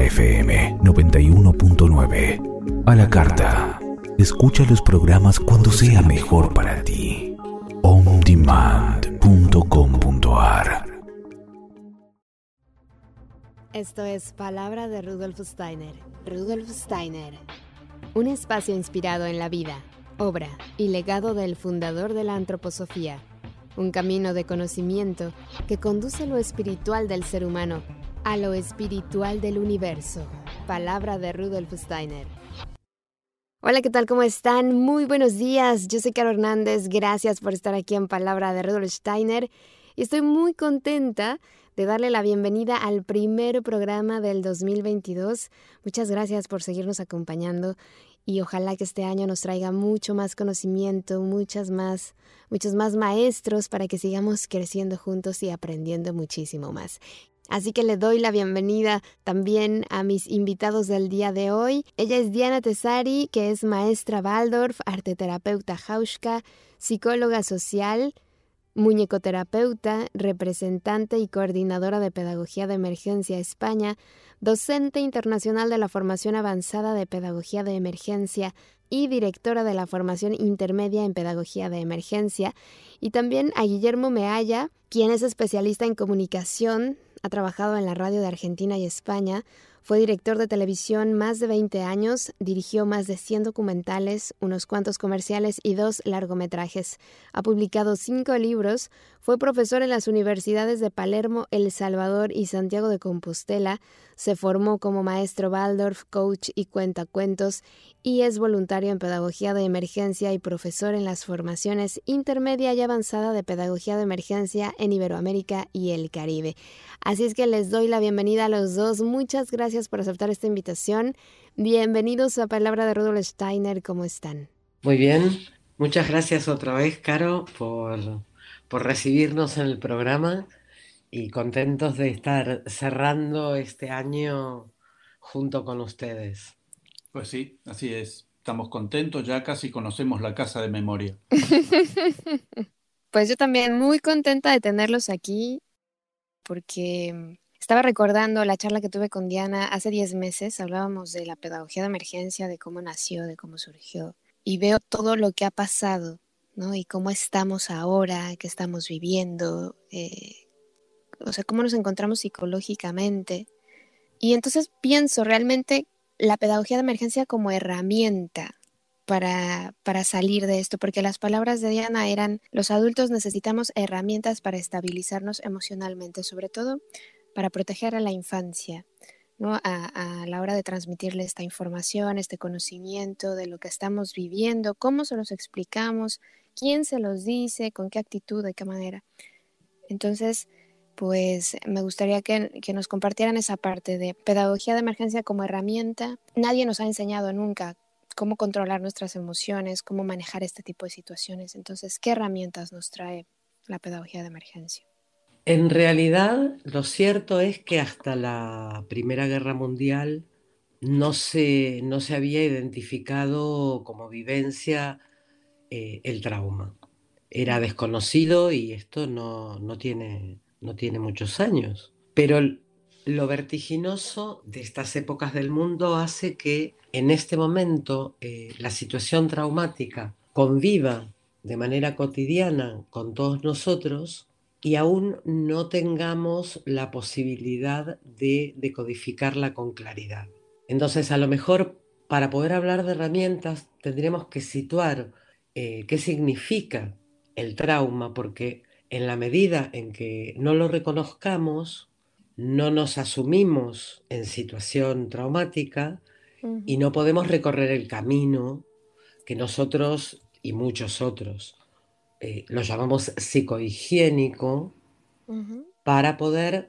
FM 91.9. A la carta. Escucha los programas cuando sea mejor para ti. ondemand.com.ar. Esto es Palabra de Rudolf Steiner. Rudolf Steiner. Un espacio inspirado en la vida, obra y legado del fundador de la antroposofía. Un camino de conocimiento que conduce lo espiritual del ser humano a lo espiritual del universo. Palabra de Rudolf Steiner. Hola, ¿qué tal? ¿Cómo están? Muy buenos días. Yo soy Caro Hernández. Gracias por estar aquí en Palabra de Rudolf Steiner. Y estoy muy contenta de darle la bienvenida al primer programa del 2022. Muchas gracias por seguirnos acompañando y ojalá que este año nos traiga mucho más conocimiento, muchos más maestros para que sigamos creciendo juntos y aprendiendo muchísimo más. Así que le doy la bienvenida también a mis invitados del día de hoy. Ella es Diana Tesari, que es maestra Waldorf, arteterapeuta Hauschka, psicóloga social, muñecoterapeuta, representante y coordinadora de Pedagogía de Emergencia España, docente internacional de la Formación Avanzada de Pedagogía de Emergencia y directora de la Formación Intermedia en Pedagogía de Emergencia, y también a Guillermo Meaya, quien es especialista en comunicación, ha trabajado en la radio de Argentina y España, fue director de televisión más de 20 años, dirigió más de 100 documentales, unos cuantos comerciales y 2 largometrajes. Ha publicado 5 libros, fue profesor en las universidades de Palermo, El Salvador y Santiago de Compostela, se formó como maestro Waldorf, coach y cuentacuentos y es voluntario en Pedagogía de Emergencia y profesor en las formaciones intermedia y avanzada de Pedagogía de Emergencia en Iberoamérica y el Caribe. Así es que les doy la bienvenida a los dos. Muchas gracias por aceptar esta invitación. Bienvenidos a Palabra de Rudolf Steiner. ¿Cómo están? Muy bien. Muchas gracias otra vez, Caro, por recibirnos en el programa y contentos de estar cerrando este año junto con ustedes. Pues sí, así es. Estamos contentos, ya casi conocemos la casa de memoria. Pues yo también muy contenta de tenerlos aquí porque estaba recordando la charla que tuve con Diana hace 10 meses. Hablábamos de la pedagogía de emergencia, de cómo nació, de cómo surgió. Y veo todo lo que ha pasado, ¿no? Y cómo estamos ahora, qué estamos viviendo, cómo nos encontramos psicológicamente. Y entonces pienso realmente la pedagogía de emergencia como herramienta para salir de esto, porque las palabras de Diana eran: los adultos necesitamos herramientas para estabilizarnos emocionalmente, sobre todo para proteger a la infancia, ¿no? A la hora de transmitirle esta información, este conocimiento de lo que estamos viviendo, cómo se los explicamos, quién se los dice, con qué actitud, de qué manera. Entonces, pues me gustaría que nos compartieran esa parte de pedagogía de emergencia como herramienta. Nadie nos ha enseñado nunca cómo controlar nuestras emociones, cómo manejar este tipo de situaciones. Entonces, ¿qué herramientas nos trae la pedagogía de emergencia? En realidad, lo cierto es que hasta la Primera Guerra Mundial no se había identificado como vivencia el trauma. Era desconocido y esto no tiene muchos años. Pero lo vertiginoso de estas épocas del mundo hace que en este momento la situación traumática conviva de manera cotidiana con todos nosotros y aún no tengamos la posibilidad de decodificarla con claridad. Entonces, a lo mejor para poder hablar de herramientas tendremos que situar qué significa el trauma, porque en la medida en que no lo reconozcamos, no nos asumimos en situación traumática y no podemos recorrer el camino que nosotros y muchos otros lo llamamos psicohigiénico, para poder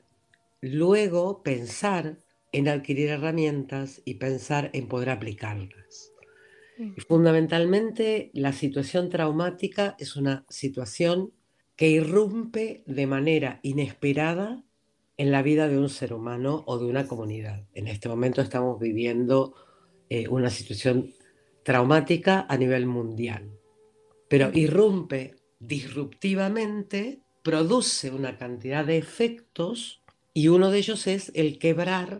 luego pensar en adquirir herramientas y pensar en poder aplicarlas. Y fundamentalmente, la situación traumática es una situación que irrumpe de manera inesperada en la vida de un ser humano o de una comunidad. En este momento estamos viviendo una situación traumática a nivel mundial, pero irrumpe disruptivamente, produce una cantidad de efectos y uno de ellos es el quebrar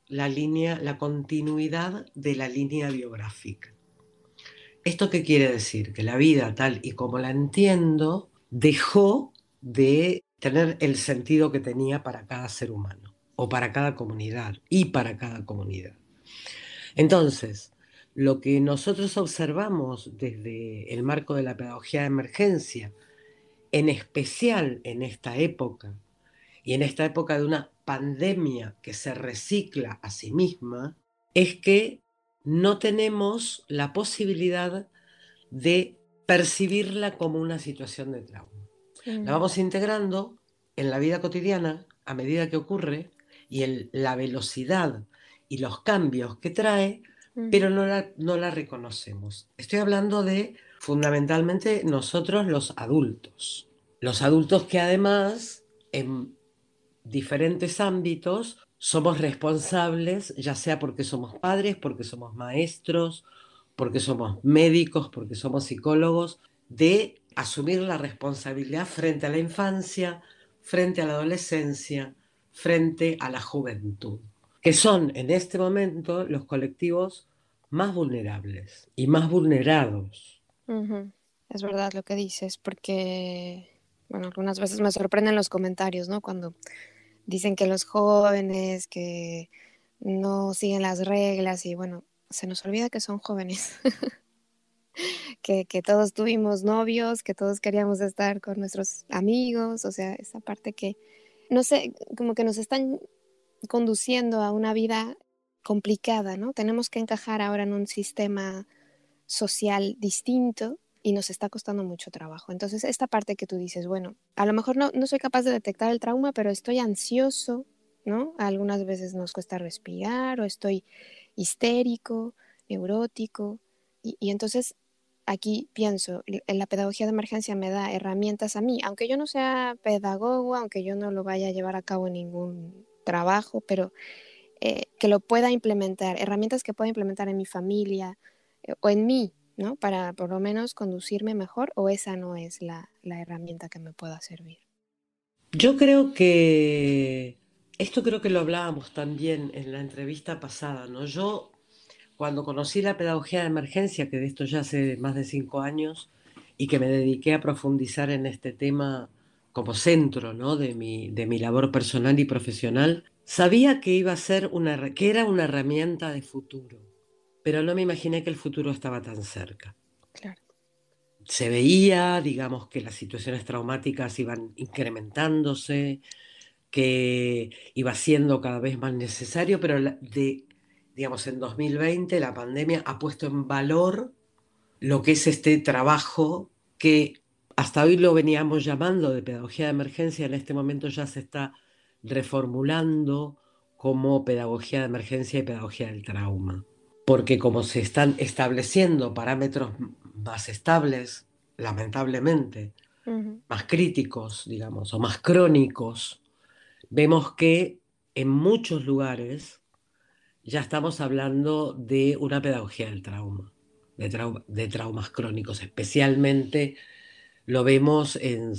la continuidad de la línea biográfica. ¿Esto qué quiere decir? Que la vida tal y como la entiendo dejó de tener el sentido que tenía para cada ser humano, o para cada comunidad, y para cada comunidad. Entonces, lo que nosotros observamos desde el marco de la pedagogía de emergencia, en especial en esta época, y en esta época de una pandemia que se recicla a sí misma, es que no tenemos la posibilidad de percibirla como una situación de trauma. La vamos integrando en la vida cotidiana a medida que ocurre y en la velocidad y los cambios que trae, pero no la reconocemos. Estoy hablando de fundamentalmente nosotros los adultos que además en diferentes ámbitos somos responsables, ya sea porque somos padres, porque somos maestros, porque somos médicos, porque somos psicólogos, de asumir la responsabilidad frente a la infancia, frente a la adolescencia, frente a la juventud, que son en este momento los colectivos más vulnerables y más vulnerados. Es verdad lo que dices, porque, bueno, algunas veces me sorprenden los comentarios, ¿no? Cuando dicen que los jóvenes que no siguen las reglas y, bueno, se nos olvida que son jóvenes, que todos tuvimos novios, que todos queríamos estar con nuestros amigos, o sea, esa parte que, no sé, como que nos están conduciendo a una vida complicada, ¿no? Tenemos que encajar ahora en un sistema social distinto y nos está costando mucho trabajo. Entonces, esta parte que tú dices, bueno, a lo mejor no soy capaz de detectar el trauma, pero estoy ansioso, ¿no? Algunas veces nos cuesta respirar o estoy histérico, neurótico, y entonces aquí pienso, la pedagogía de emergencia me da herramientas a mí, aunque yo no sea pedagogo, aunque yo no lo vaya a llevar a cabo en ningún trabajo, pero que lo pueda implementar, herramientas que pueda implementar en mi familia o en mí, ¿no? Para por lo menos conducirme mejor, o esa no es la herramienta que me pueda servir. Yo creo que esto creo que lo hablábamos también en la entrevista pasada, ¿no? Yo cuando conocí la pedagogía de emergencia, que de esto ya hace más de 5 años, y que me dediqué a profundizar en este tema como centro, ¿no? de mi labor personal y profesional, sabía que iba a ser que era una herramienta de futuro, pero no me imaginé que el futuro estaba tan cerca. Claro. Se veía, digamos, que las situaciones traumáticas iban incrementándose, que iba siendo cada vez más necesario, pero digamos, en 2020 la pandemia ha puesto en valor lo que es este trabajo que hasta hoy lo veníamos llamando de pedagogía de emergencia, en este momento ya se está reformulando como pedagogía de emergencia y pedagogía del trauma. Porque como se están estableciendo parámetros más estables, lamentablemente, más críticos, digamos, o más crónicos, vemos que en muchos lugares ya estamos hablando de una pedagogía del trauma, de traumas crónicos. Especialmente lo vemos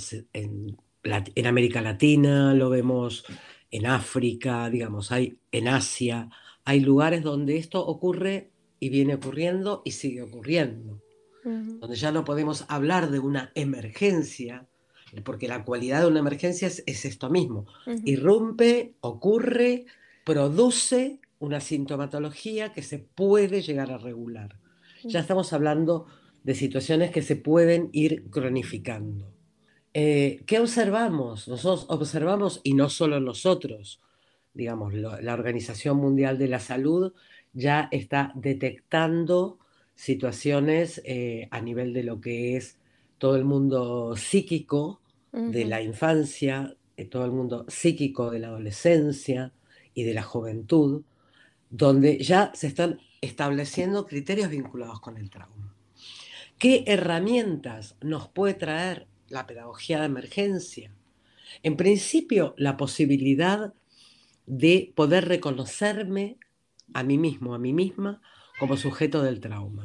en América Latina, lo vemos en África, digamos, en Asia. Hay lugares donde esto ocurre y viene ocurriendo y sigue ocurriendo, donde ya no podemos hablar de una emergencia, porque la cualidad de una emergencia es esto mismo. Irrumpe, ocurre, produce una sintomatología que se puede llegar a regular. Ya estamos hablando de situaciones que se pueden ir cronificando. ¿Qué observamos? Nosotros observamos, y no solo nosotros, digamos, la Organización Mundial de la Salud ya está detectando situaciones a nivel de lo que es todo el mundo psíquico de la infancia, todo el mundo psíquico de la adolescencia y de la juventud, donde ya se están estableciendo criterios vinculados con el trauma. ¿Qué herramientas nos puede traer la pedagogía de emergencia? En principio, la posibilidad de poder reconocerme a mí mismo, a mí misma, como sujeto del trauma.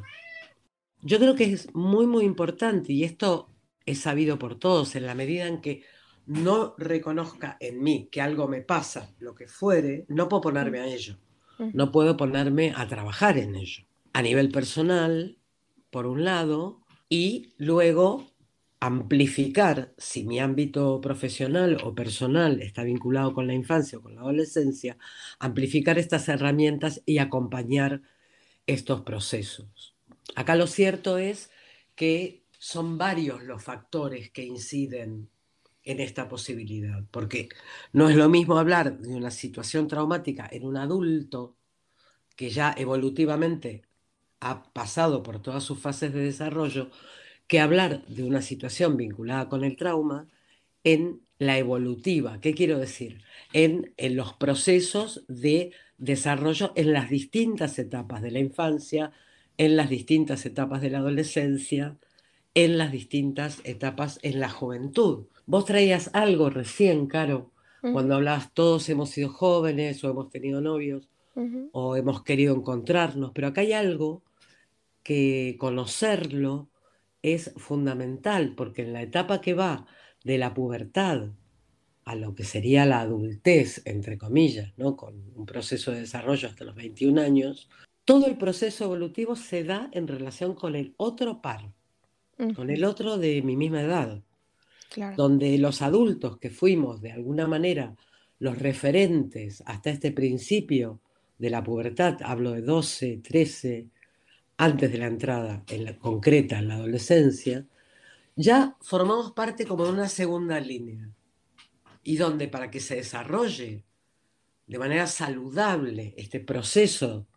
Yo creo que es muy, muy importante, y esto es sabido por todos, en la medida en que no reconozca en mí que algo me pasa, lo que fuere, no puedo ponerme a ello. no puedo ponerme a trabajar en ello. A nivel personal, por un lado, y luego amplificar, si mi ámbito profesional o personal está vinculado con la infancia o con la adolescencia, amplificar estas herramientas y acompañar estos procesos. Acá lo cierto es que son varios los factores que inciden en esta posibilidad, porque no es lo mismo hablar de una situación traumática en un adulto que ya evolutivamente ha pasado por todas sus fases de desarrollo, que hablar de una situación vinculada con el trauma en la evolutiva. ¿Qué quiero decir? En los procesos de desarrollo en las distintas etapas de la infancia, en las distintas etapas de la adolescencia, en las distintas etapas en la juventud. Vos traías algo recién, Caro, cuando hablabas todos hemos sido jóvenes o hemos tenido novios o hemos querido encontrarnos, pero acá hay algo que conocerlo es fundamental, porque en la etapa que va de la pubertad a lo que sería la adultez, entre comillas, ¿no? Con un proceso de desarrollo hasta los 21 años, todo el proceso evolutivo se da en relación con el otro par, con el otro de mi misma edad, Claro. donde los adultos que fuimos de alguna manera los referentes hasta este principio de la pubertad, hablo de 12, 13, antes de la entrada en la concreta en la adolescencia, ya formamos parte como de una segunda línea, y donde para que se desarrolle de manera saludable este proceso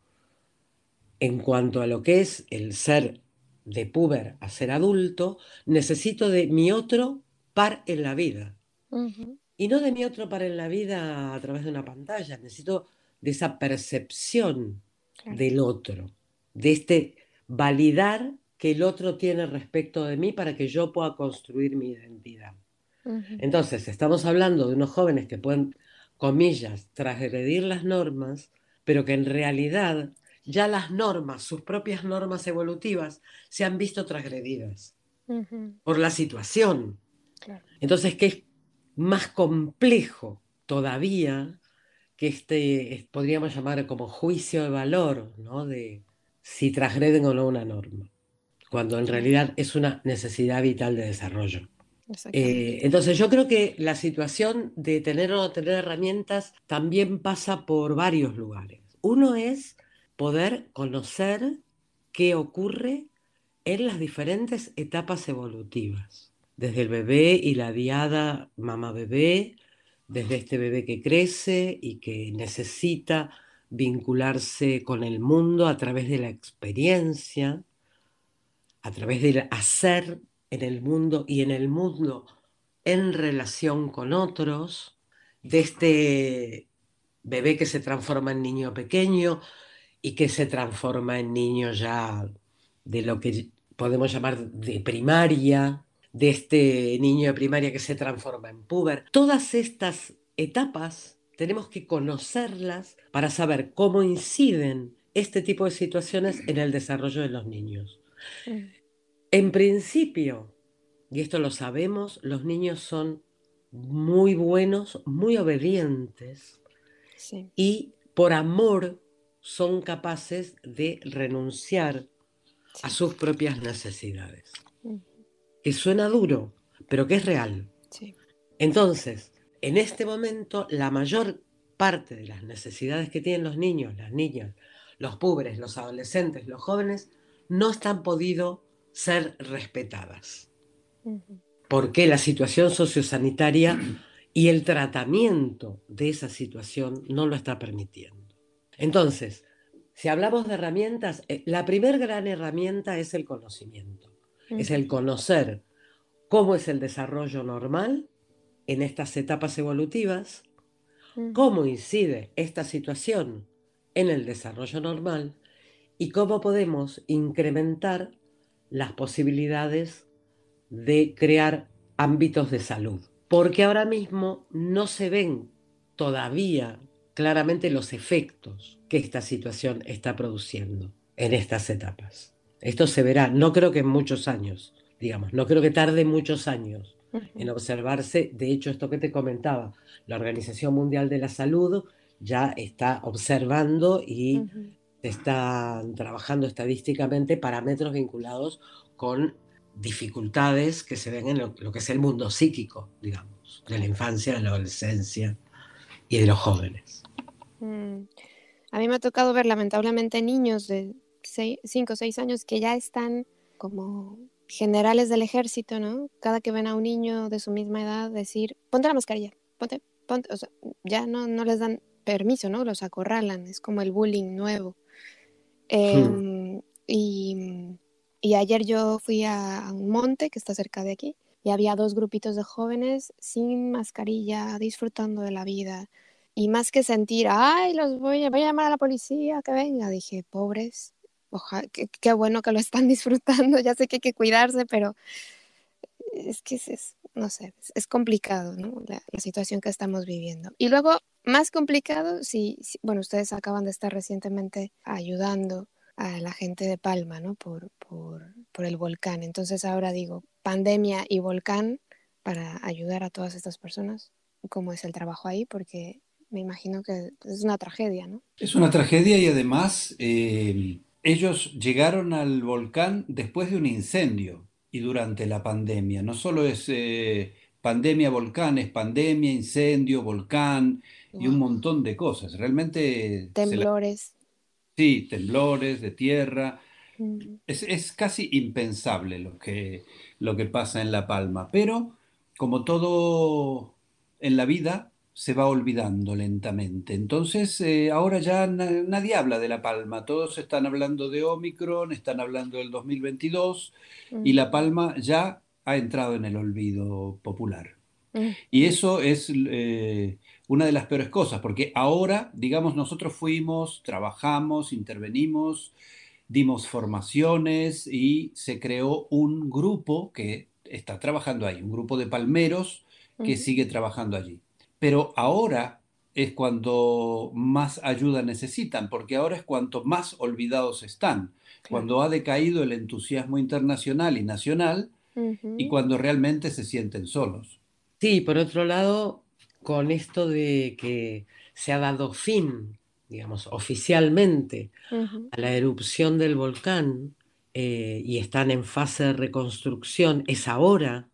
en cuanto a lo que es el ser de puber a ser adulto, necesito de mi otro par en la vida. Y no de mi otro par en la vida a través de una pantalla, necesito de esa percepción del otro, de este validar que el otro tiene respecto de mí para que yo pueda construir mi identidad. Entonces, estamos hablando de unos jóvenes que pueden, comillas, transgredir las normas, pero que en realidad ya las normas, sus propias normas evolutivas, se han visto transgredidas por la situación. Claro. Entonces, que es más complejo todavía que podríamos llamar como juicio de valor, ¿no? De si transgreden o no una norma, cuando en realidad es una necesidad vital de desarrollo. Entonces yo creo que la situación de tener o no tener herramientas también pasa por varios lugares. Uno es poder conocer qué ocurre en las diferentes etapas evolutivas, desde el bebé y la diada mamá-bebé, desde este bebé que crece y que necesita vincularse con el mundo a través de la experiencia, a través del hacer en el mundo y en el mundo en relación con otros, de este bebé que se transforma en niño pequeño y que se transforma en niño ya de lo que podemos llamar de primaria, de este niño de primaria que se transforma en puber. Todas estas etapas tenemos que conocerlas para saber cómo inciden este tipo de situaciones en el desarrollo de los niños. En principio, y esto lo sabemos, los niños son muy buenos, muy obedientes, Sí. y por amor son capaces de renunciar a sus propias necesidades. Que suena duro, pero que es real. Sí. Entonces, en este momento, la mayor parte de las necesidades que tienen los niños, las niñas, los púberes, los adolescentes, los jóvenes, no están podido ser respetadas. Porque la situación sociosanitaria y el tratamiento de esa situación no lo está permitiendo. Entonces, si hablamos de herramientas, la primer gran herramienta es el conocimiento. Es el conocer cómo es el desarrollo normal en estas etapas evolutivas, cómo incide esta situación en el desarrollo normal y cómo podemos incrementar las posibilidades de crear ámbitos de salud. Porque ahora mismo no se ven todavía claramente los efectos que esta situación está produciendo en estas etapas. Esto se verá, no creo que en muchos años, digamos, no creo que tarde muchos años en observarse. De hecho, esto que te comentaba, la Organización Mundial de la Salud ya está observando y Ujú. están trabajando estadísticamente parámetros vinculados con dificultades que se ven en lo que es el mundo psíquico, digamos, de la Claro. infancia, de la adolescencia y de los jóvenes. Mm. A mí me ha tocado ver lamentablemente niños de 5 o 6 años que ya están como generales del ejército, ¿no? Cada que ven a un niño de su misma edad decir, ponte la mascarilla, ponte, o sea, ya no les dan permiso, ¿no? Los acorralan, es como el bullying nuevo. Hmm. Y, y ayer yo fui a un monte que está cerca de aquí y había 2 grupitos de jóvenes sin mascarilla, disfrutando de la vida. Y más que sentir, ay, voy a llamar a la policía, que venga, dije, pobres, qué bueno que lo están disfrutando, ya sé que hay que cuidarse, pero es que no sé, es complicado, ¿no? La situación que estamos viviendo. Y luego, más complicado, bueno, ustedes acaban de estar recientemente ayudando a la gente de Palma, ¿no? Por el volcán. Entonces ahora digo, pandemia y volcán para ayudar a todas estas personas. ¿Cómo es el trabajo ahí? Porque me imagino que es una tragedia, ¿no? Es una tragedia y además ellos llegaron al volcán después de un incendio y durante la pandemia. No solo es pandemia, volcán, es pandemia, incendio, volcán y un Wow. montón de cosas. Realmente Temblores. sí, temblores de tierra. Mm. Es casi impensable lo que pasa en La Palma, pero como todo en la vida, se va olvidando lentamente. Entonces, ahora ya nadie habla de La Palma, todos están hablando de Omicron, están hablando del 2022 y La Mm. Palma ya ha entrado en el olvido popular. Mm. Y eso es una de las peores cosas, porque ahora, digamos, nosotros fuimos, trabajamos, intervenimos, dimos formaciones y se creó un grupo que está trabajando ahí, un grupo de palmeros que Mm. sigue trabajando allí. Pero ahora es cuando más ayuda necesitan, porque ahora es cuanto más olvidados están, Claro. cuando ha decaído el entusiasmo internacional y nacional y Ujú. cuando realmente se sienten solos. Sí, por otro lado, con esto de que se ha dado fin, digamos, oficialmente Ujú. a la erupción del volcán y están en fase de reconstrucción, es ahora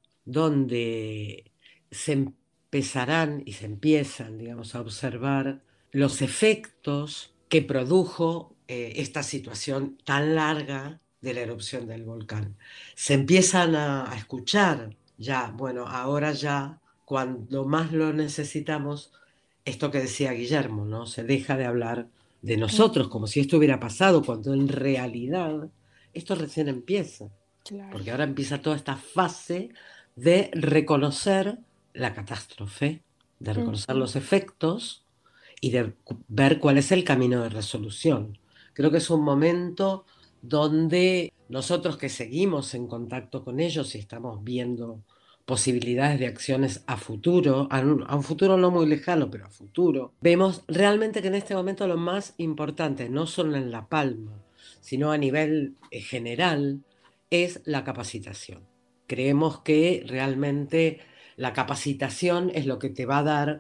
donde se empezarán y se empiezan, digamos, a observar los efectos que produjo esta situación tan larga de la erupción del volcán. Se empiezan a escuchar ya, bueno, ahora ya, cuando más lo necesitamos, esto que decía Guillermo, ¿no? Se deja de hablar de nosotros, Mm. como si esto hubiera pasado, cuando en realidad esto recién empieza, Claro. porque ahora empieza toda esta fase de reconocer la catástrofe, de reconocer Ujú. los efectos y de ver cuál es el camino de resolución. Creo que es un momento donde nosotros que seguimos en contacto con ellos y estamos viendo posibilidades de acciones a futuro, a un futuro no muy lejano, pero a futuro, vemos realmente que en este momento lo más importante, no solo en La Palma, sino a nivel general, es la capacitación. Creemos que realmente la capacitación es lo que te va a dar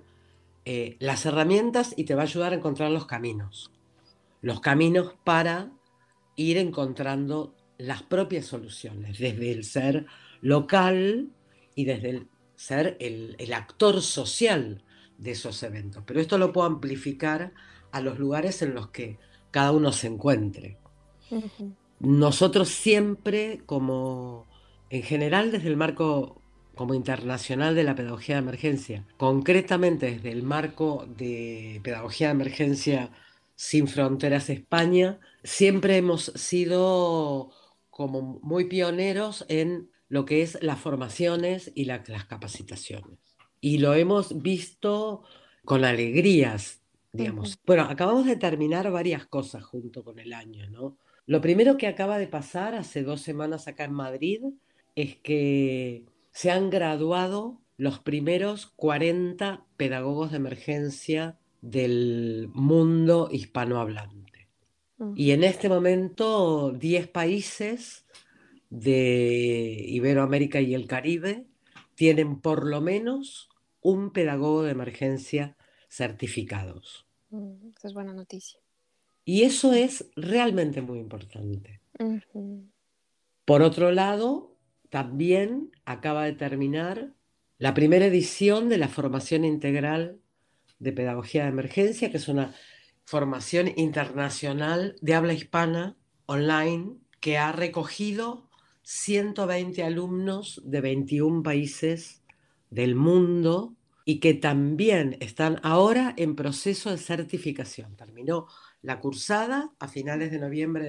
las herramientas y te va a ayudar a encontrar los caminos para ir encontrando las propias soluciones, desde el ser local y desde el ser el actor social de esos eventos. Pero esto lo puedo amplificar a los lugares en los que cada uno se encuentre. Ujú. Nosotros siempre, como en general desde el marco como internacional de la pedagogía de emergencia, concretamente desde el marco de pedagogía de emergencia sin fronteras España, siempre hemos sido como muy pioneros en lo que es las formaciones y las capacitaciones. Y lo hemos visto con alegrías, Ujú. digamos. Bueno, acabamos de terminar varias cosas junto con el año, ¿no? Lo primero que acaba de pasar hace 2 semanas acá en Madrid es que se han graduado los primeros 40 pedagogos de emergencia del mundo hispanohablante. Y Ujú. en este momento 10 países de Iberoamérica y el Caribe tienen por lo menos un pedagogo de emergencia certificados. Esa es buena noticia. Y eso es realmente muy importante. Ujú. Por otro lado, también acaba de terminar la primera edición de la formación integral de pedagogía de emergencia, que es una formación internacional de habla hispana online que ha recogido 120 alumnos de 21 países del mundo y que también están ahora en proceso de certificación. Terminó la cursada a finales de noviembre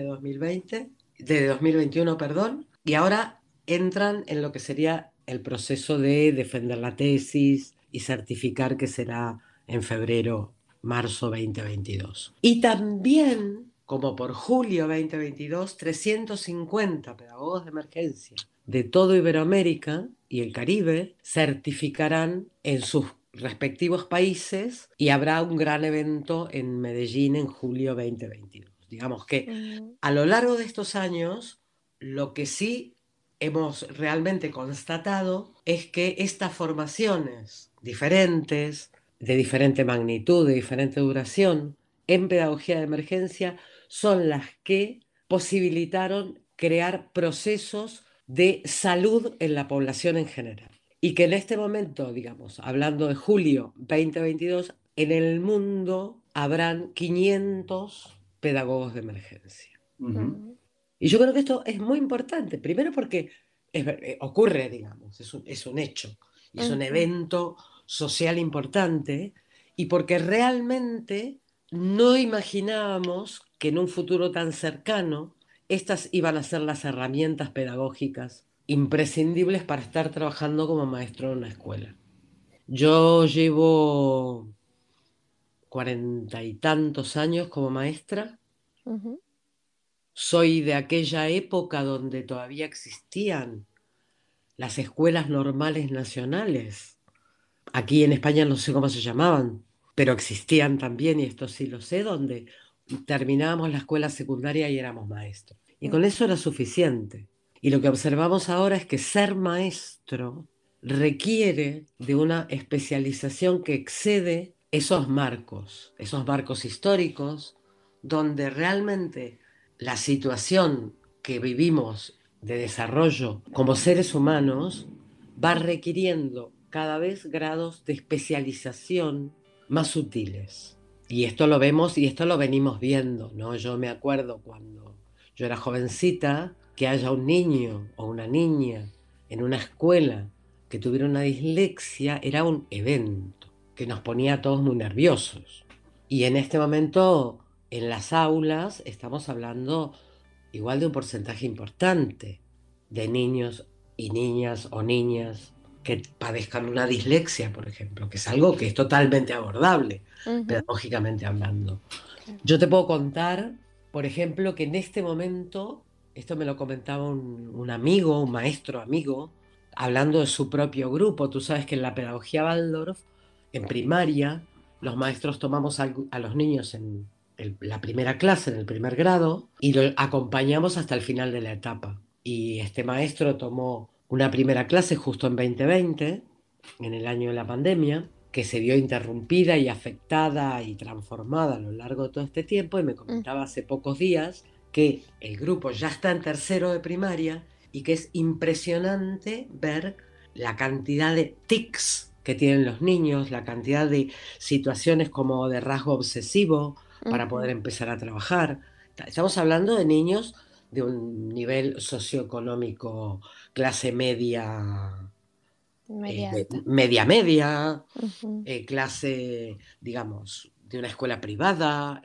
de 2021, perdón, y ahora entran en lo que sería el proceso de defender la tesis y certificar, que será en febrero, marzo 2022. Y también, como por julio 2022, 350 pedagogos de emergencia de todo Iberoamérica y el Caribe certificarán en sus respectivos países y habrá un gran evento en Medellín en julio 2022. Digamos que a lo largo de estos años, lo que sí hemos realmente constatado es que estas formaciones diferentes, de diferente magnitud, de diferente duración, en pedagogía de emergencia, son las que posibilitaron crear procesos de salud en la población en general. Y que en este momento, digamos, hablando de julio 2022, en el mundo habrán 500 pedagogos de emergencia. Ujú. Y yo creo que esto es muy importante, primero porque ocurre, digamos, es un hecho, y es un evento social importante, y porque realmente no imaginábamos que en un futuro tan cercano estas iban a ser las herramientas pedagógicas imprescindibles para estar trabajando como maestro en una escuela. Yo llevo 40 y tantos años como maestra. Ujú. Soy de aquella época donde todavía existían las escuelas normales nacionales. Aquí en España no sé cómo se llamaban, pero existían también, y esto sí lo sé, donde terminábamos la escuela secundaria y éramos maestros. Y con eso era suficiente. Y lo que observamos ahora es que ser maestro requiere de una especialización que excede esos marcos históricos, donde realmente la situación que vivimos de desarrollo como seres humanos va requiriendo cada vez grados de especialización más sutiles. Y esto lo vemos y esto lo venimos viendo, ¿no? Yo me acuerdo cuando yo era jovencita, que haya un niño o una niña en una escuela que tuviera una dislexia era un evento que nos ponía a todos muy nerviosos. Y en este momento, en las aulas, estamos hablando igual de un porcentaje importante de niños y niñas o niñas que padezcan una dislexia, por ejemplo, que es algo que es totalmente abordable, Ujú. pedagógicamente hablando. Claro. Yo te puedo contar, por ejemplo, que en este momento, esto me lo comentaba un amigo, un maestro amigo, hablando de su propio grupo. Tú sabes que en la pedagogía Waldorf, en primaria, los maestros tomamos a los niños en la primera clase, en el primer grado, y lo acompañamos hasta el final de la etapa. Y este maestro tomó una primera clase justo en 2020, en el año de la pandemia, que se vio interrumpida y afectada y transformada a lo largo de todo este tiempo, y me comentaba hace pocos días que el grupo ya está en tercero de primaria y que es impresionante ver la cantidad de tics que tienen los niños, la cantidad de situaciones como de rasgo obsesivo para poder empezar a trabajar. Estamos hablando de niños de un nivel socioeconómico clase media, Media alta. media, Ujú. clase, digamos, de una escuela privada.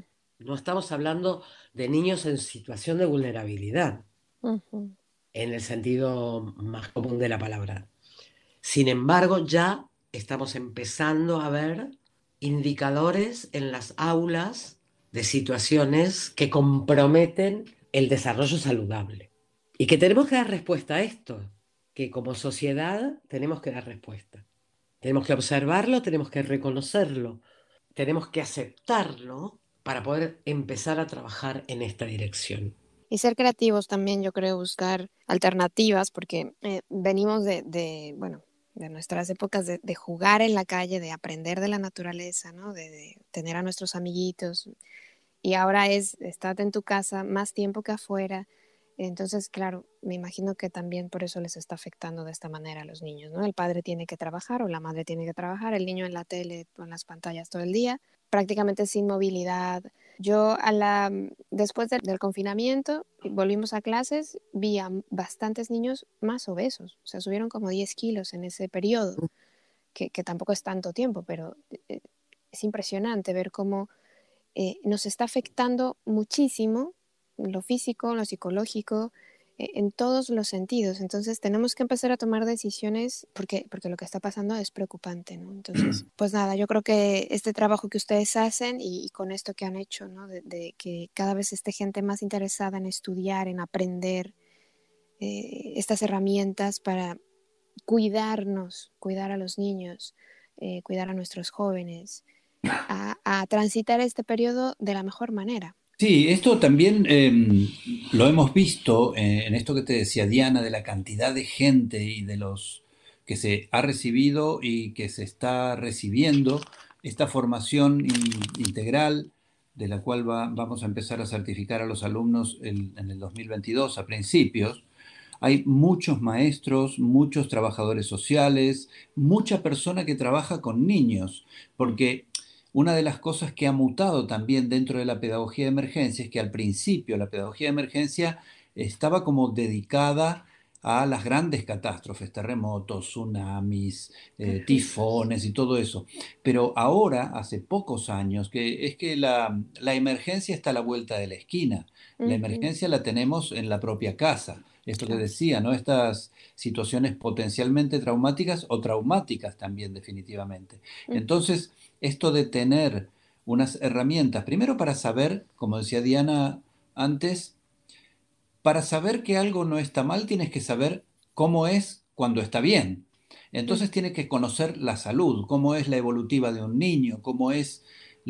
No estamos hablando de niños en situación de vulnerabilidad, Ujú. en el sentido más común de la palabra. Sin embargo, ya estamos empezando a ver indicadores en las aulas de situaciones que comprometen el desarrollo saludable. Y que tenemos que dar respuesta a esto, que como sociedad tenemos que dar respuesta. Tenemos que observarlo, tenemos que reconocerlo, tenemos que aceptarlo para poder empezar a trabajar en esta dirección. Y ser creativos también, yo creo, buscar alternativas, porque venimos bueno, de nuestras épocas de jugar en la calle, de aprender de la naturaleza, ¿no? De tener a nuestros amiguitos. Y ahora estate en tu casa más tiempo que afuera. Entonces, claro, me imagino que también por eso les está afectando de esta manera a los niños, ¿no? El padre tiene que trabajar o la madre tiene que trabajar, el niño en la tele o en las pantallas todo el día, prácticamente sin movilidad. Yo después del confinamiento volvimos a clases, vi a bastantes niños más obesos, o sea, subieron como 10 kilos en ese periodo, que tampoco es tanto tiempo, pero es impresionante ver cómo nos está afectando muchísimo lo físico, lo psicológico, en todos los sentidos. Entonces tenemos que empezar a tomar decisiones porque lo que está pasando es preocupante, ¿no? Entonces, pues nada, yo creo que este trabajo que ustedes hacen y con esto que han hecho, ¿no? De que cada vez esté gente más interesada en estudiar, en aprender estas herramientas para cuidarnos, cuidar a los niños, cuidar a nuestros jóvenes, a transitar este periodo de la mejor manera. Sí, esto también lo hemos visto en esto que te decía Diana, de la cantidad de gente y de los que se ha recibido y que se está recibiendo esta formación integral de la cual vamos a empezar a certificar a los alumnos en el 2022 a principios. Hay muchos maestros, muchos trabajadores sociales, mucha persona que trabaja con niños, porque una de las cosas que ha mutado también dentro de la pedagogía de emergencia es que al principio la pedagogía de emergencia estaba como dedicada a las grandes catástrofes, terremotos, tsunamis, tifones y todo eso. Pero ahora, hace pocos años, que es que la emergencia está a la vuelta de la esquina. La emergencia la tenemos en la propia casa. Esto que decía, ¿no? Estas situaciones potencialmente traumáticas o traumáticas también, definitivamente. Entonces, esto de tener unas herramientas, primero para saber, como decía Diana antes, para saber que algo no está mal, tienes que saber cómo es cuando está bien. Entonces tienes que conocer la salud, cómo es la evolutiva de un niño, cómo es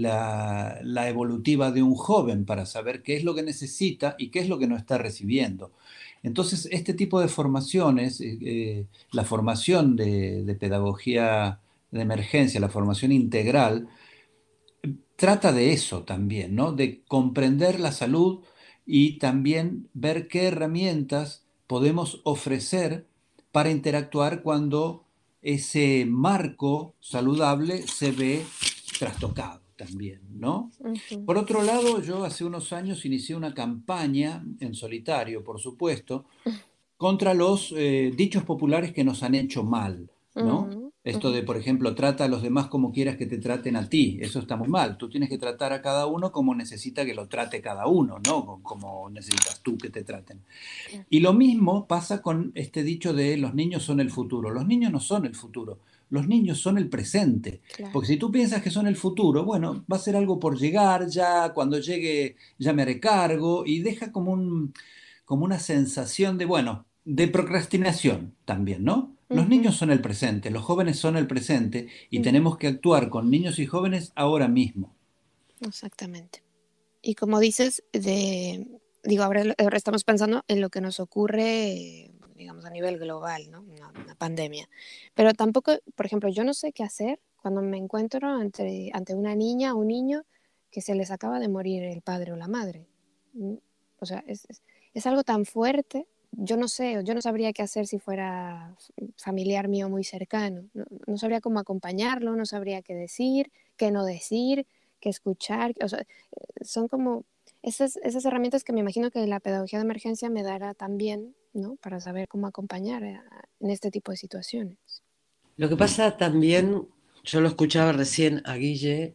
la evolutiva de un joven, para saber qué es lo que necesita y qué es lo que no está recibiendo. Entonces, este tipo de formaciones, la formación de pedagogía de emergencia, la formación integral, trata de eso también, ¿no? De comprender la salud y también ver qué herramientas podemos ofrecer para interactuar cuando ese marco saludable se ve trastocado también, ¿no? Por otro lado, yo hace unos años inicié una campaña, en solitario, por supuesto, contra los dichos populares que nos han hecho mal, ¿no? Esto de, por ejemplo, trata a los demás como quieras que te traten a ti, eso está muy mal. Tú tienes que tratar a cada uno como necesita que lo trate cada uno, ¿no? Como necesitas tú que te traten. Y lo mismo pasa con este dicho de los niños son el futuro. Los niños no son el futuro, los niños son el presente. Claro. Porque si tú piensas que son el futuro, bueno, va a ser algo por llegar, ya cuando llegue ya me haré cargo, y deja como una sensación de, bueno, de procrastinación también, ¿no? Los niños son el presente, los jóvenes son el presente y tenemos que actuar con niños y jóvenes ahora mismo. Exactamente. Y como dices, digo, ahora estamos pensando en lo que nos ocurre, digamos, a nivel global, ¿no? Una pandemia. Pero tampoco, por ejemplo, yo no sé qué hacer cuando me encuentro ante una niña o un niño que se les acaba de morir el padre o la madre. O sea, es algo tan fuerte. Yo no sé, yo no sabría qué hacer si fuera familiar mío muy cercano. No sabría cómo acompañarlo, no sabría qué decir, qué no decir, qué escuchar. O sea, son como esas herramientas que me imagino que la pedagogía de emergencia me dará también, ¿no? Para saber cómo acompañar en este tipo de situaciones. Lo que pasa también, yo lo escuchaba recién a Guille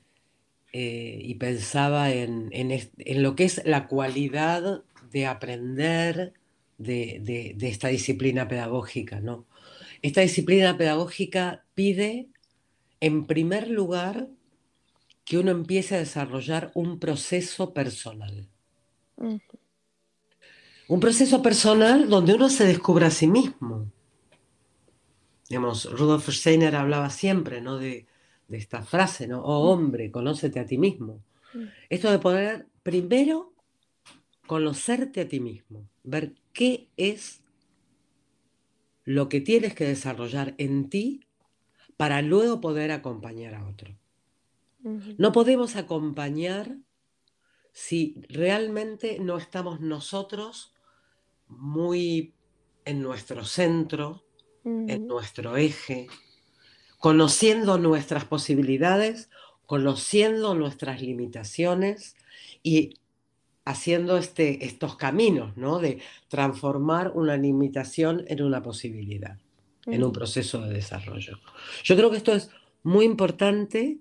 y pensaba en lo que es la cualidad de aprender de esta disciplina pedagógica, ¿no? Esta disciplina pedagógica pide, en primer lugar, que uno empiece a desarrollar un proceso personal. Un proceso personal donde uno se descubra a sí mismo. Digamos, Rudolf Steiner hablaba siempre, ¿no? de esta frase, ¿no? Oh, hombre, conócete a ti mismo. Esto de poder primero conocerte a ti mismo, ver qué es lo que tienes que desarrollar en ti para luego poder acompañar a otro. No podemos acompañar si realmente no estamos nosotros muy en nuestro centro, en nuestro eje, conociendo nuestras posibilidades, conociendo nuestras limitaciones y haciendo estos caminos, ¿no? De transformar una limitación en una posibilidad, en un proceso de desarrollo. Yo creo que esto es muy importante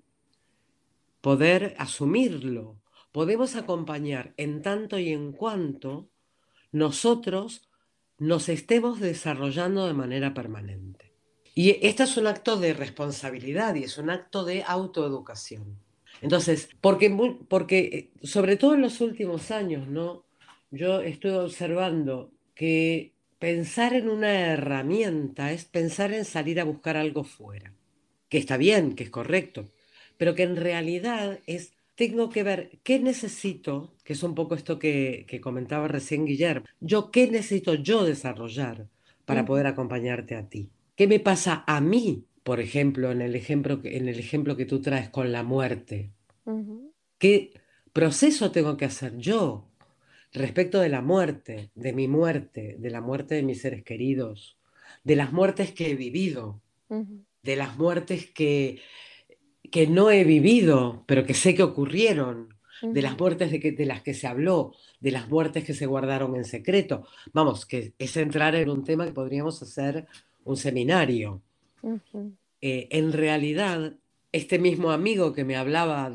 poder asumirlo. Podemos acompañar en tanto y en cuanto nosotros nos estemos desarrollando de manera permanente. Y esto es un acto de responsabilidad y es un acto de autoeducación. Entonces, porque sobre todo en los últimos años, ¿no? Yo estoy observando que pensar en una herramienta es pensar en salir a buscar algo fuera, que está bien, que es correcto, pero que en realidad tengo que ver qué necesito, que es un poco esto que comentaba recién Guillermo, qué necesito yo desarrollar para poder acompañarte a ti. ¿Qué me pasa a mí, por ejemplo, en el ejemplo que tú traes con la muerte? ¿Qué proceso tengo que hacer yo respecto de la muerte, de mi muerte, de la muerte de mis seres queridos, de las muertes que he vivido, de las muertes que no he vivido, pero que sé que ocurrieron, de las muertes de las que se habló, de las muertes que se guardaron en secreto? Vamos, que es entrar en un tema que podríamos hacer un seminario. En realidad, este mismo amigo que me hablaba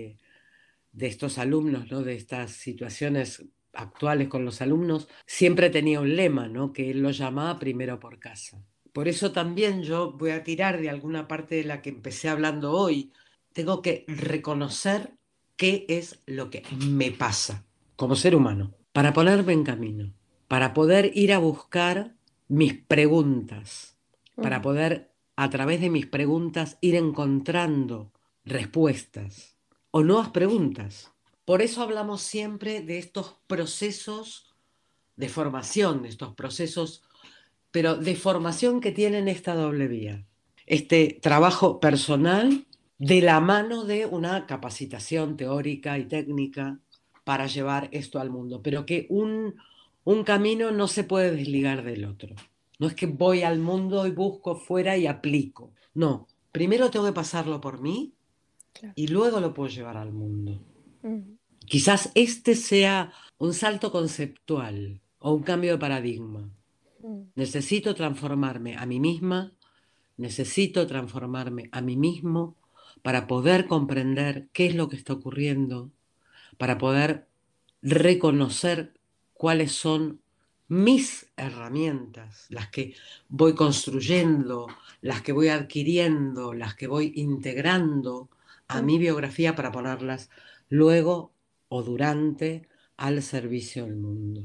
de estos alumnos, ¿no? De estas situaciones actuales con los alumnos, siempre tenía un lema, ¿no? Que él lo llamaba primero por casa. Por eso también yo voy a tirar de alguna parte de la que empecé hablando hoy. Tengo que reconocer qué es lo que me pasa como ser humano, para ponerme en camino, para poder ir a buscar mis preguntas, para poder a través de mis preguntas ir encontrando respuestas o nuevas preguntas. Por eso hablamos siempre de estos procesos de formación, de estos procesos, pero de formación que tienen esta doble vía. Este trabajo personal de la mano de una capacitación teórica y técnica para llevar esto al mundo, pero que un camino no se puede desligar del otro. No es que voy al mundo y busco fuera y aplico. No, primero tengo que pasarlo por mí y luego lo puedo llevar al mundo. Quizás este sea un salto conceptual o un cambio de paradigma. Necesito transformarme a mí misma, necesito transformarme a mí mismo para poder comprender qué es lo que está ocurriendo, para poder reconocer cuáles son mis herramientas, las que voy construyendo, las que voy adquiriendo, las que voy integrando a mi biografía para ponerlas luego o durante al servicio del mundo.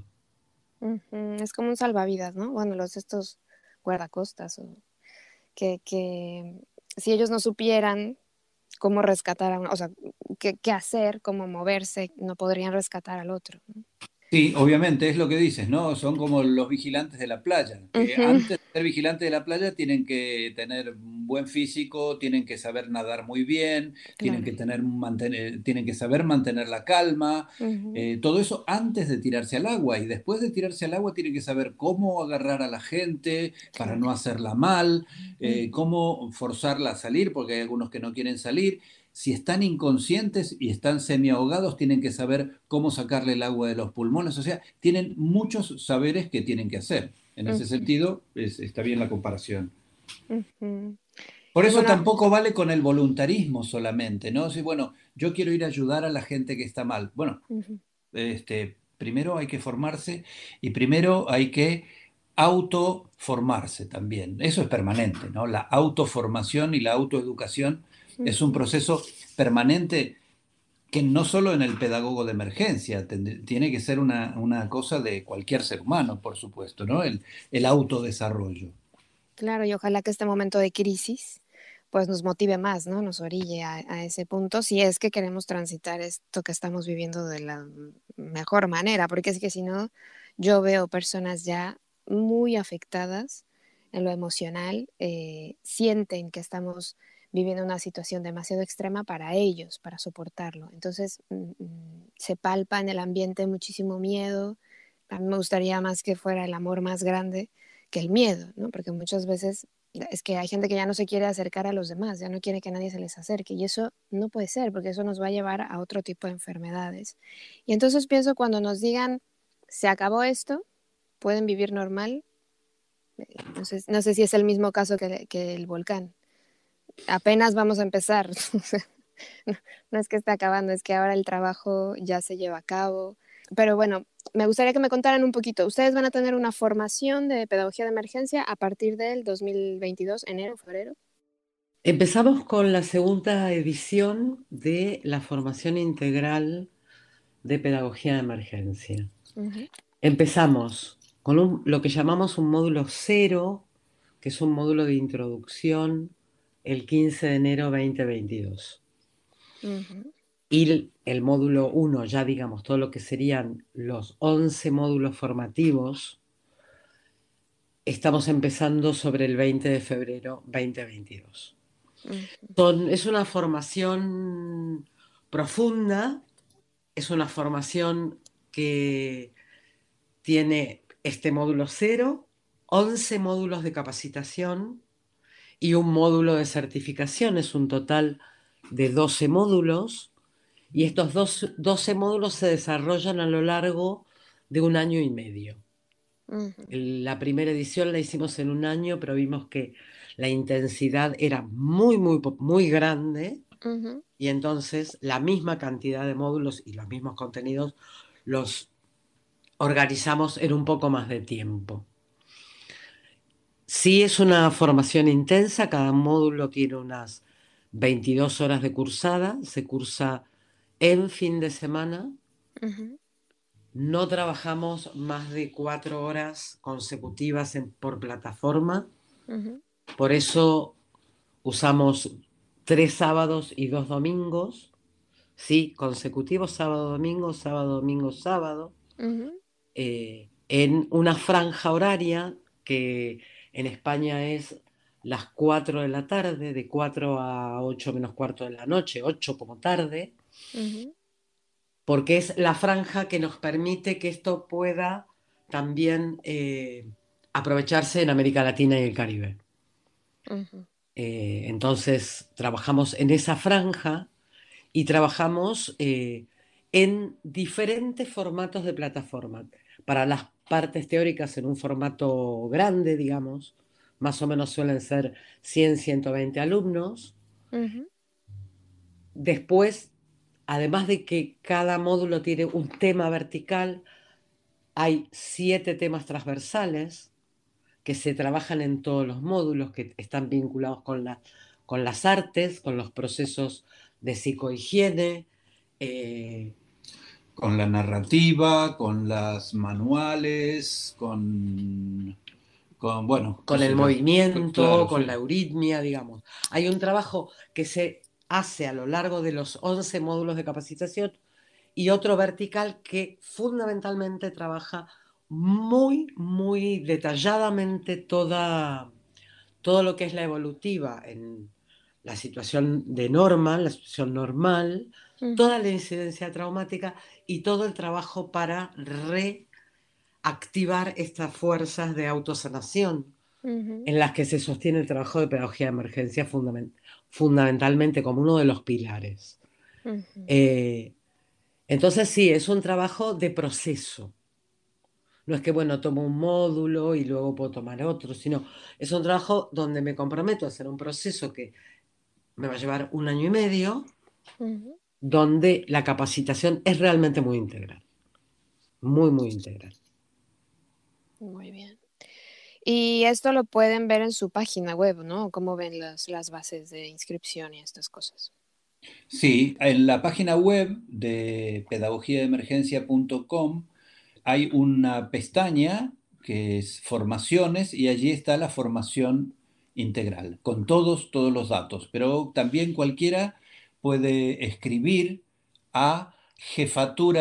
Es como un salvavidas, ¿no? Bueno, estos guardacostas, que si ellos no supieran cómo rescatar o sea, qué hacer, cómo moverse, no podrían rescatar al otro, ¿no? Sí, obviamente, es lo que dices, ¿no? Son como los vigilantes de la playa, que antes de ser vigilantes de la playa tienen que tener un buen físico, tienen que saber nadar muy bien, tienen Claro. tienen que saber mantener la calma, Ujú. todo eso antes de tirarse al agua. Y después de tirarse al agua tienen que saber cómo agarrar a la gente para Claro. no hacerla mal, Ujú. cómo forzarla a salir, porque hay algunos que no quieren salir. Si están inconscientes y están semi-ahogados, tienen que saber cómo sacarle el agua de los pulmones. O sea, tienen muchos saberes que tienen que hacer. En ese Ujú. sentido, está bien la comparación. Ujú. Por Y eso bueno, tampoco vale con el voluntarismo solamente, ¿no? Si, bueno, yo quiero ir a ayudar a la gente que está mal. Bueno, ujú, primero hay que formarse y primero hay que autoformarse también. Eso es permanente, ¿no? La autoformación y la autoeducación es un ujú. proceso permanente que no solo en el pedagogo de emergencia, tiene que ser una cosa de cualquier ser humano, por supuesto, ¿no? El autodesarrollo. Claro, y ojalá que este momento de crisis pues nos motive más, ¿no? Nos orille a ese punto, si es que queremos transitar esto que estamos viviendo de la mejor manera, porque es que si no, yo veo personas ya muy afectadas en lo emocional, sienten que estamos viviendo una situación demasiado extrema para ellos, para soportarlo. Entonces se palpa en el ambiente muchísimo miedo. A mí me gustaría más que fuera el amor más grande que el miedo, ¿no? Porque muchas veces es que hay gente que ya no se quiere acercar a los demás, ya no quiere que nadie se les acerque, y eso no puede ser, porque eso nos va a llevar a otro tipo de enfermedades. Y entonces pienso, cuando nos digan, se acabó esto, pueden vivir normal, no sé si es el mismo caso que el volcán. Apenas vamos a empezar. No, no es que esté acabando, es que ahora el trabajo ya se lleva a cabo. Pero bueno, me gustaría que me contaran un poquito. Ustedes van a tener una formación de pedagogía de emergencia a partir del 2022, enero, febrero. Empezamos con la segunda edición de la formación integral de pedagogía de emergencia. Uh-huh. Empezamos con lo que llamamos un módulo 0, que es un módulo de introducción, el 15 de enero 2022. Uh-huh. Y el módulo 1, ya digamos, todo lo que serían los 11 módulos formativos, estamos empezando sobre el 20 de febrero 2022. Es una formación profunda, es una formación que tiene este módulo 0, 11 módulos de capacitación y un módulo de certificación. Es un total de 12 módulos, y estos 12 módulos se desarrollan a lo largo de un año y medio. Uh-huh. La primera edición la hicimos en un año, pero vimos que la intensidad era muy, muy, muy grande, Uh-huh. y entonces la misma cantidad de módulos y los mismos contenidos los organizamos en un poco más de tiempo. Sí, es una formación intensa, cada módulo tiene unas 22 horas de cursada, se cursa en fin de semana. Uh-huh. No trabajamos más de 4 horas consecutivas por plataforma. Uh-huh. Por eso usamos 3 sábados y 2 domingos, sí, consecutivos, sábado, domingo, sábado, domingo, sábado, Uh-huh. en una franja horaria que en España es las 4 de la tarde, de 4 a 8 menos cuarto de la noche, 8 como tarde, Uh-huh. porque es la franja que nos permite que esto pueda también aprovecharse en América Latina y el Caribe. Uh-huh. Entonces trabajamos en esa franja y trabajamos en diferentes formatos de plataforma. Para las partes teóricas en un formato grande, digamos, más o menos suelen ser 100, 120 alumnos. Uh-huh. Después, además de que cada módulo tiene un tema vertical, hay 7 temas transversales que se trabajan en todos los módulos, que están vinculados con las artes, con los procesos de psicohigiene, con la narrativa, con las manuales, bueno, con el movimiento, claro, con sí. la euritmia, digamos. Hay un trabajo que se hace a lo largo de los 11 módulos de capacitación y otro vertical que fundamentalmente trabaja muy, muy detalladamente todo lo que es la evolutiva en la situación de norma, la situación normal, Uh-huh. toda la incidencia traumática y todo el trabajo para reactivar estas fuerzas de autosanación Uh-huh. en las que se sostiene el trabajo de pedagogía de emergencia fundamentalmente como uno de los pilares. Uh-huh. Entonces sí, es un trabajo de proceso. No es que, bueno, tomo un módulo y luego puedo tomar otro, sino es un trabajo donde me comprometo a hacer un proceso que me va a llevar un año y medio, Uh-huh. donde la capacitación es realmente muy integral. Muy, muy integral. Muy bien. Y esto lo pueden ver en su página web, ¿no? ¿Cómo ven las bases de inscripción y estas cosas? Sí, en la página web de pedagogiadeemergencia.com hay una pestaña que es formaciones y allí está la formación integral, con todos los datos, pero también cualquiera puede escribir a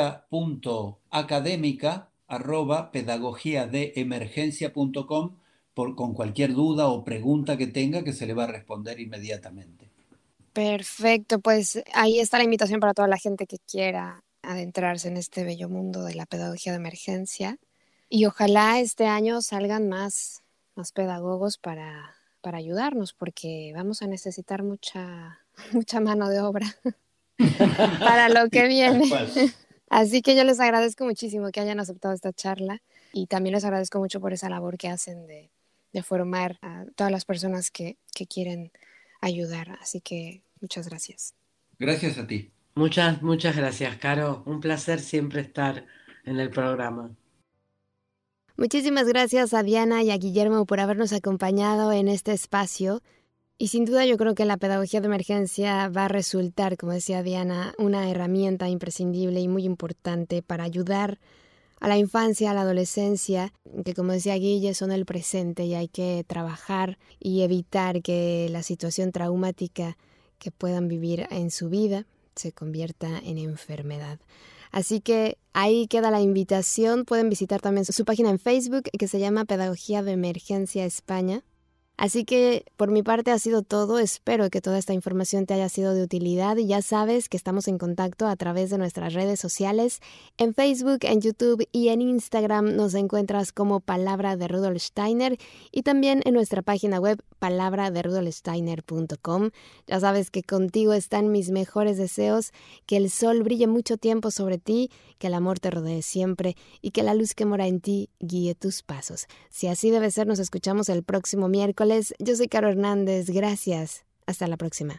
jefatura.académica@pedagogiadeemergencia.com con cualquier duda o pregunta que tenga, que se le va a responder inmediatamente. Perfecto, pues ahí está la invitación para toda la gente que quiera adentrarse en este bello mundo de la pedagogía de emergencia. Y ojalá este año salgan más pedagogos para ayudarnos, porque vamos a necesitar mucha mano de obra para lo que viene. Así que yo les agradezco muchísimo que hayan aceptado esta charla y también les agradezco mucho por esa labor que hacen de formar a todas las personas que quieren ayudar. Así que muchas gracias. Gracias a ti. Muchas gracias, Caro. Un placer siempre estar en el programa. Muchísimas gracias a Diana y a Guillermo por habernos acompañado en este espacio. Y sin duda yo creo que la pedagogía de emergencia va a resultar, como decía Diana, una herramienta imprescindible y muy importante para ayudar a la infancia, a la adolescencia, que como decía Guille, son el presente y hay que trabajar y evitar que la situación traumática que puedan vivir en su vida se convierta en enfermedad. Así que ahí queda la invitación. Pueden visitar también su página en Facebook, que se llama Pedagogía de Emergencia España. Así que por mi parte ha sido todo. Espero que toda esta información te haya sido de utilidad y ya sabes que estamos en contacto a través de nuestras redes sociales. En Facebook, en YouTube y en Instagram nos encuentras como Palabra de Rudolf Steiner y también en nuestra página web palabraderudolfsteiner.com. Ya sabes que contigo están mis mejores deseos, que el sol brille mucho tiempo sobre ti, que el amor te rodee siempre y que la luz que mora en ti guíe tus pasos. Si así debe ser, nos escuchamos el próximo miércoles. Yo soy Caro Hernández, gracias. Hasta la próxima.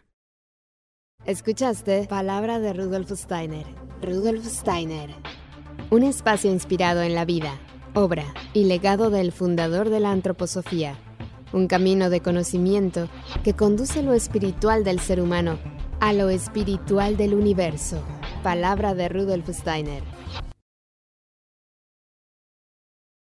Escuchaste Palabra de Rudolf Steiner. Rudolf Steiner. Un espacio inspirado en la vida, obra y legado del fundador de la antroposofía. Un camino de conocimiento que conduce lo espiritual del ser humano a lo espiritual del universo. Palabra de Rudolf Steiner.